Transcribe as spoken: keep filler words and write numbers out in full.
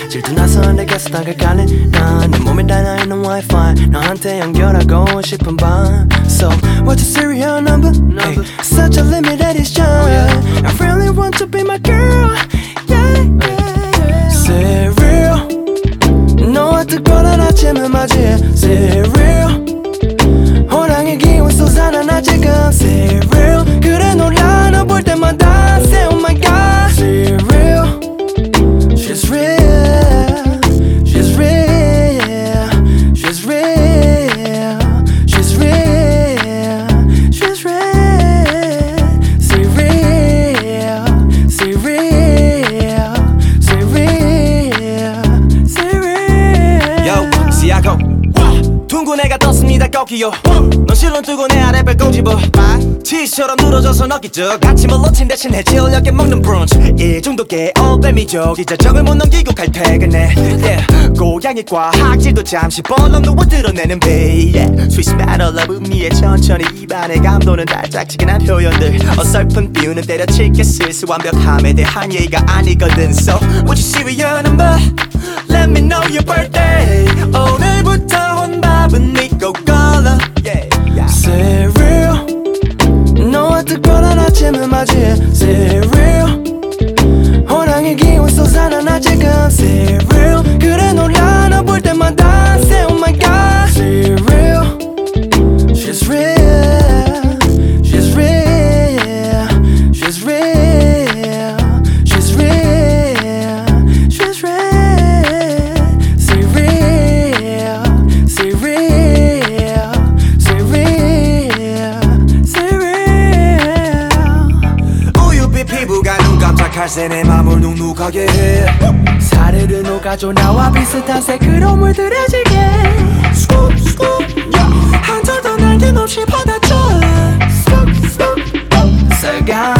질투나서 내게서 다가갈래 난 내 몸에 달려있는 와이파이 너한테 연결하고 싶은 밤 So what's your serial number? Hey, such a limited edition I really want to be my girl Yeah, yeah Serial 너와 특별한 아침을 맞이해 Serial 호랑이 기운 솟아나 나 지금 Serial 그래 놀라 너 볼 때마다 Say oh my god Serial She's real She's real She's real She's real She's real Say real Say real Say real Say real Yo, see I go 둥근 애가 떴습니다 꺾이요 넌 실론 뜨고 내 아래 발 꼬집어 티처럼 늘어져서 넣기죠 아침을 놓친 대신 해질녘에 먹는 브런치 이 중독에 올빼미죠 기자적을 못 넘기고 갈 퇴근해 yeah. 고양이 과학질도 잠시 벌렁 누워 드러내는 배 yeah. Sweet smell of 음미에 천천히 입안에 감도는 달짝지근한 표현들 어설픈 비유는 때려칠게 슬슬 완벽함에 대한 예의가 아니거든 So would you serial number? Let me know your birthday 오늘부터 혼밥은 니꺼 걸어 yeah. yeah. Serial 너와 특별한 아침을 맞이해 Serial 호랑이 기운 솟아나 나 지금 Serial 그래 놀라 너 볼 때마다 Say oh my god Serial She's real She's real She's real She's real She's real Say real Say real Say real Say real 우유빛 피부가 눈 깜짝할 새 내 맘을 눅눅하게 해 사르르 녹아줘 나와 비슷한 색으로 물들여지게 스쿱 스쿱 한 절 더 날개 없이 받아줘 스쿱 스쿱 쌀가